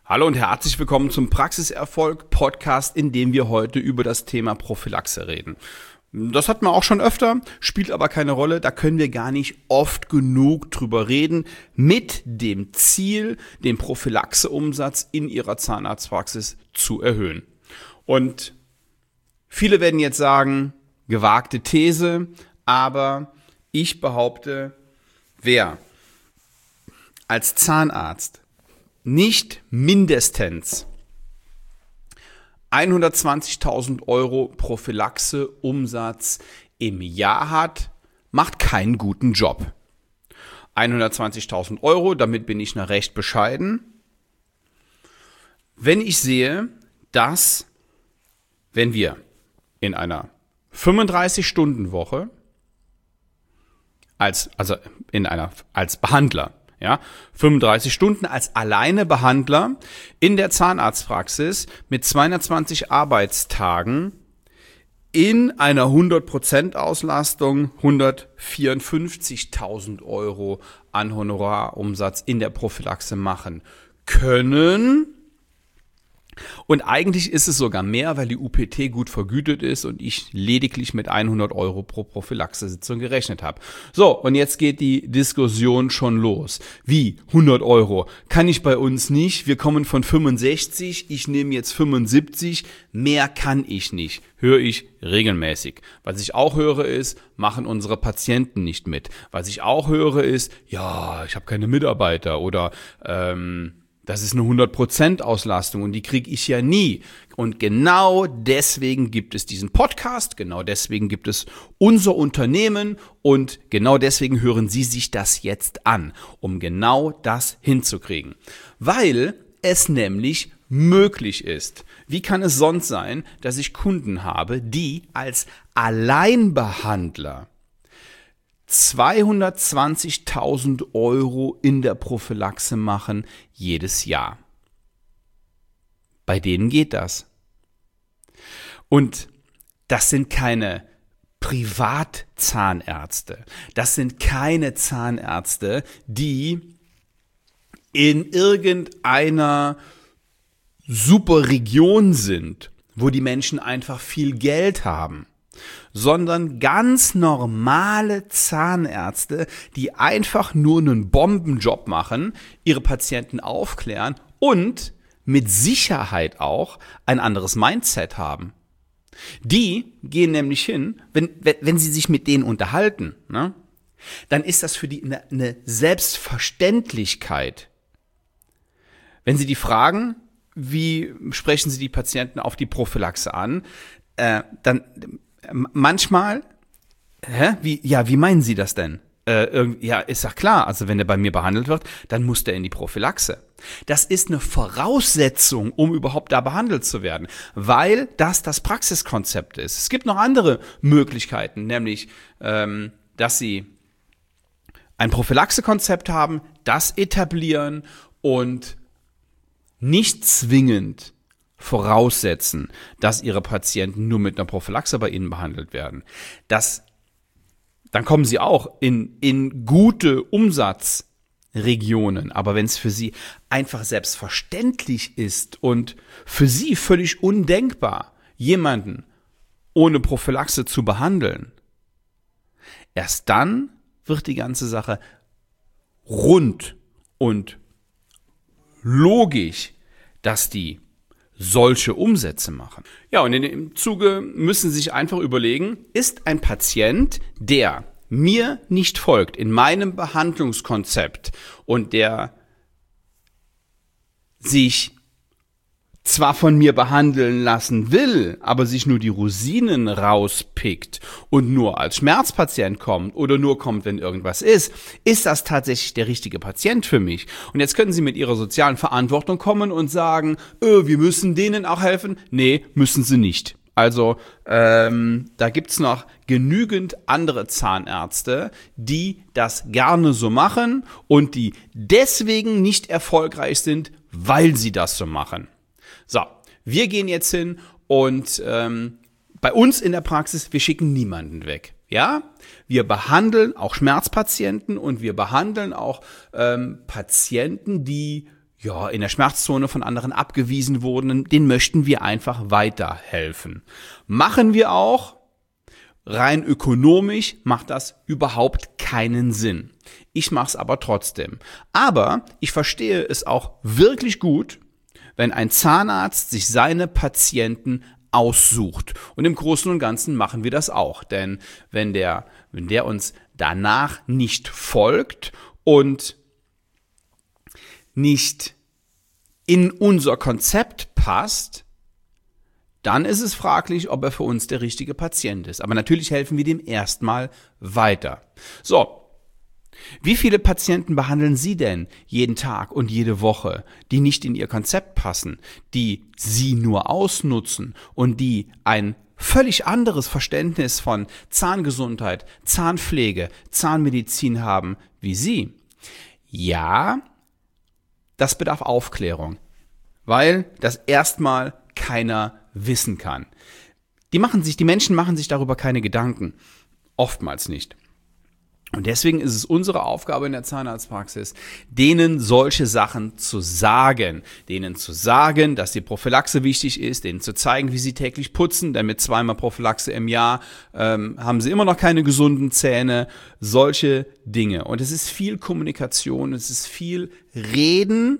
Hallo und herzlich willkommen zum Praxiserfolg-Podcast, in dem wir heute über das Thema Prophylaxe reden. Das hatten wir auch schon öfter, spielt aber keine Rolle, da können wir gar nicht oft genug drüber reden, mit dem Ziel, den Prophylaxe-Umsatz in Ihrer Zahnarztpraxis zu erhöhen. Und viele werden jetzt sagen, gewagte These, aber ich behaupte, wer als Zahnarzt nicht mindestens 120.000 Euro Prophylaxe-Umsatz im Jahr hat, macht keinen guten Job. 120.000 Euro, damit bin ich noch recht bescheiden. Wenn ich sehe, dass, wenn wir in einer 35-Stunden-Woche als Behandler, 35 Stunden als alleine Behandler in der Zahnarztpraxis mit 220 Arbeitstagen in einer 100% Auslastung 154.000 Euro an Honorarumsatz in der Prophylaxe machen können. Und eigentlich ist es sogar mehr, weil die UPT gut vergütet ist und ich lediglich mit 100 Euro pro Prophylaxe-Sitzung gerechnet habe. So, und jetzt geht die Diskussion schon los. Wie? 100 Euro? Kann ich bei uns nicht. Wir kommen von 65, ich nehme jetzt 75. Mehr kann ich nicht. Höre ich regelmäßig. Was ich auch höre ist, machen unsere Patienten nicht mit. Was ich auch höre ist, ja, ich habe keine Mitarbeiter oder das ist eine 100% Auslastung und die kriege ich ja nie. Und genau deswegen gibt es diesen Podcast, genau deswegen gibt es unser Unternehmen und genau deswegen hören Sie sich das jetzt an, um genau das hinzukriegen. Weil es nämlich möglich ist. Wie kann es sonst sein, dass ich Kunden habe, die als Alleinbehandler 220.000 Euro in der Prophylaxe machen jedes Jahr. Bei denen geht das. Und das sind keine Privatzahnärzte. Das sind keine Zahnärzte, die in irgendeiner super Region sind, wo die Menschen einfach viel Geld haben, sondern ganz normale Zahnärzte, die einfach nur einen Bombenjob machen, ihre Patienten aufklären und mit Sicherheit auch ein anderes Mindset haben. Die gehen nämlich hin, wenn sie sich mit denen unterhalten, ne, dann ist das für die eine Selbstverständlichkeit. Wenn sie die fragen, wie sprechen sie die Patienten auf die Prophylaxe an, dann manchmal, wie meinen Sie das denn? Ist doch klar, also wenn der bei mir behandelt wird, dann muss der in die Prophylaxe. Das ist eine Voraussetzung, um überhaupt da behandelt zu werden, weil das Praxiskonzept ist. Es gibt noch andere Möglichkeiten, nämlich, dass Sie ein Prophylaxekonzept haben, das etablieren und nicht zwingend voraussetzen, dass ihre Patienten nur mit einer Prophylaxe bei ihnen behandelt werden. Dann kommen sie auch in gute Umsatzregionen. Aber wenn es für sie einfach selbstverständlich ist und für sie völlig undenkbar, jemanden ohne Prophylaxe zu behandeln, erst dann wird die ganze Sache rund und logisch, dass die solche Umsätze machen. Ja, und in dem Zuge müssen Sie sich einfach überlegen, ist ein Patient, der mir nicht folgt in meinem Behandlungskonzept und der sich zwar von mir behandeln lassen will, aber sich nur die Rosinen rauspickt und nur als Schmerzpatient kommt oder nur kommt, wenn irgendwas ist das tatsächlich der richtige Patient für mich? Und jetzt können Sie mit Ihrer sozialen Verantwortung kommen und sagen, wir müssen denen auch helfen. Nee, müssen Sie nicht. Also da gibt's noch genügend andere Zahnärzte, die das gerne so machen und die deswegen nicht erfolgreich sind, weil sie das so machen. So, wir gehen jetzt hin und bei uns in der Praxis, wir schicken niemanden weg. Ja, wir behandeln auch Schmerzpatienten und wir behandeln auch Patienten, die in der Schmerzzone von anderen abgewiesen wurden, denen möchten wir einfach weiterhelfen. Machen wir auch. Rein ökonomisch macht das überhaupt keinen Sinn. Ich mache es aber trotzdem. Aber ich verstehe es auch wirklich gut, wenn ein Zahnarzt sich seine Patienten aussucht. Und im Großen und Ganzen machen wir das auch. Denn wenn der uns danach nicht folgt und nicht in unser Konzept passt, dann ist es fraglich, ob er für uns der richtige Patient ist. Aber natürlich helfen wir dem erstmal weiter. So, wie viele Patienten behandeln Sie denn jeden Tag und jede Woche, die nicht in Ihr Konzept passen, die Sie nur ausnutzen und die ein völlig anderes Verständnis von Zahngesundheit, Zahnpflege, Zahnmedizin haben wie Sie? Ja, das bedarf Aufklärung, weil das erstmal keiner wissen kann. Die Menschen machen sich darüber keine Gedanken. Oftmals nicht. Und deswegen ist es unsere Aufgabe in der Zahnarztpraxis, denen solche Sachen zu sagen. Denen zu sagen, dass die Prophylaxe wichtig ist, denen zu zeigen, wie sie täglich putzen, denn mit 2-mal Prophylaxe im Jahr haben sie immer noch keine gesunden Zähne. Solche Dinge. Und es ist viel Kommunikation, es ist viel Reden.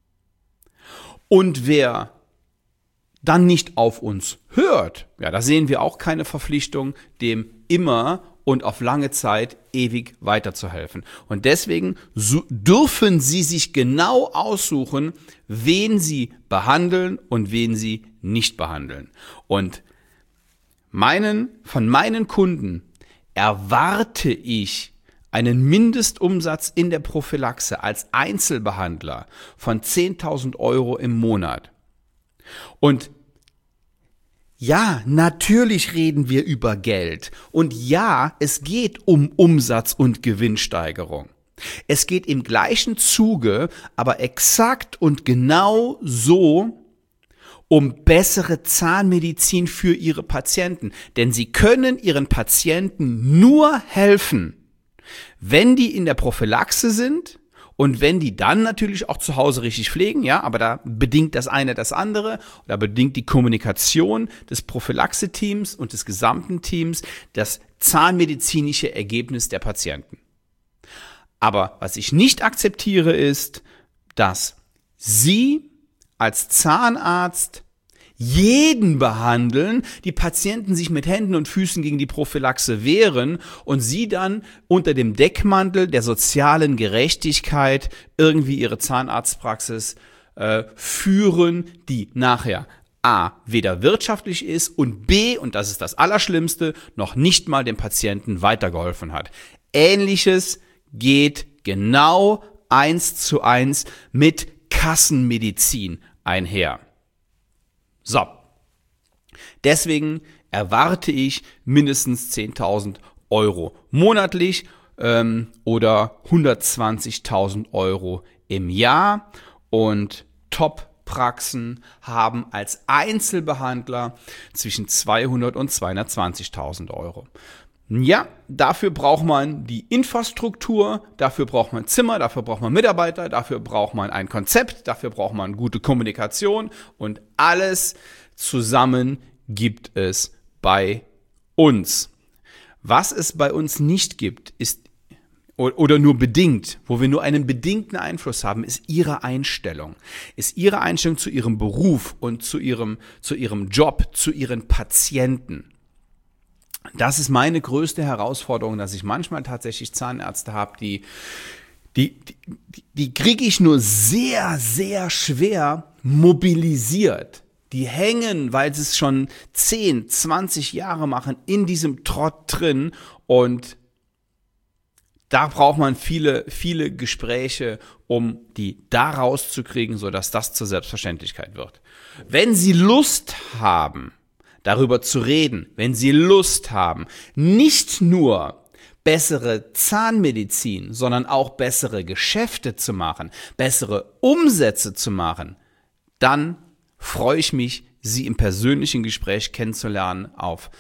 Und wer dann nicht auf uns hört, ja, da sehen wir auch keine Verpflichtung, dem immer und auf lange Zeit ewig weiterzuhelfen. Und deswegen dürfen Sie sich genau aussuchen, wen Sie behandeln und wen Sie nicht behandeln. Und von meinen Kunden erwarte ich einen Mindestumsatz in der Prophylaxe als Einzelbehandler von 10.000 € im Monat. Und ja, natürlich reden wir über Geld. Und ja, es geht um Umsatz und Gewinnsteigerung. Es geht im gleichen Zuge, aber exakt und genau so um bessere Zahnmedizin für Ihre Patienten. Denn Sie können Ihren Patienten nur helfen, wenn die in der Prophylaxe sind und wenn die dann natürlich auch zu Hause richtig pflegen, ja, aber da bedingt das eine das andere, da bedingt die Kommunikation des Prophylaxe-Teams und des gesamten Teams das zahnmedizinische Ergebnis der Patienten. Aber was ich nicht akzeptiere ist, dass Sie als Zahnarzt jeden behandeln, die Patienten sich mit Händen und Füßen gegen die Prophylaxe wehren und Sie dann unter dem Deckmantel der sozialen Gerechtigkeit irgendwie Ihre Zahnarztpraxis führen, die nachher A, weder wirtschaftlich ist und B, und das ist das Allerschlimmste, noch nicht mal dem Patienten weitergeholfen hat. Ähnliches geht genau 1:1 mit Kassenmedizin einher. So, deswegen erwarte ich mindestens 10.000 € monatlich oder 120.000 € im Jahr und Top-Praxen haben als Einzelbehandler zwischen 200.000 und 220.000 €. Ja, dafür braucht man die Infrastruktur, dafür braucht man Zimmer, dafür braucht man Mitarbeiter, dafür braucht man ein Konzept, dafür braucht man gute Kommunikation und alles zusammen gibt es bei uns. Was es bei uns nicht gibt, ist oder nur bedingt, wo wir nur einen bedingten Einfluss haben, ist Ihre Einstellung. Ist Ihre Einstellung zu Ihrem Beruf und zu Ihrem Job, zu Ihren Patienten. Das ist meine größte Herausforderung, dass ich manchmal tatsächlich Zahnärzte habe, die kriege ich nur sehr, sehr schwer mobilisiert. Die hängen, weil sie es schon 10, 20 Jahre machen, in diesem Trott drin und da braucht man viele, viele Gespräche, um die da rauszukriegen, sodass das zur Selbstverständlichkeit wird. Wenn Sie Lust haben, darüber zu reden, wenn Sie Lust haben, nicht nur bessere Zahnmedizin, sondern auch bessere Geschäfte zu machen, bessere Umsätze zu machen, dann freue ich mich, Sie im persönlichen Gespräch kennenzulernen. Auf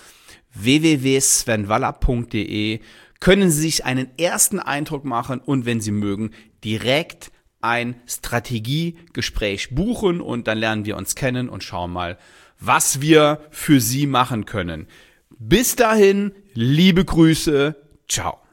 www.svenwaller.de können Sie sich einen ersten Eindruck machen und wenn Sie mögen, direkt ein Strategiegespräch buchen und dann lernen wir uns kennen und schauen mal, was wir für Sie machen können. Bis dahin, liebe Grüße, ciao.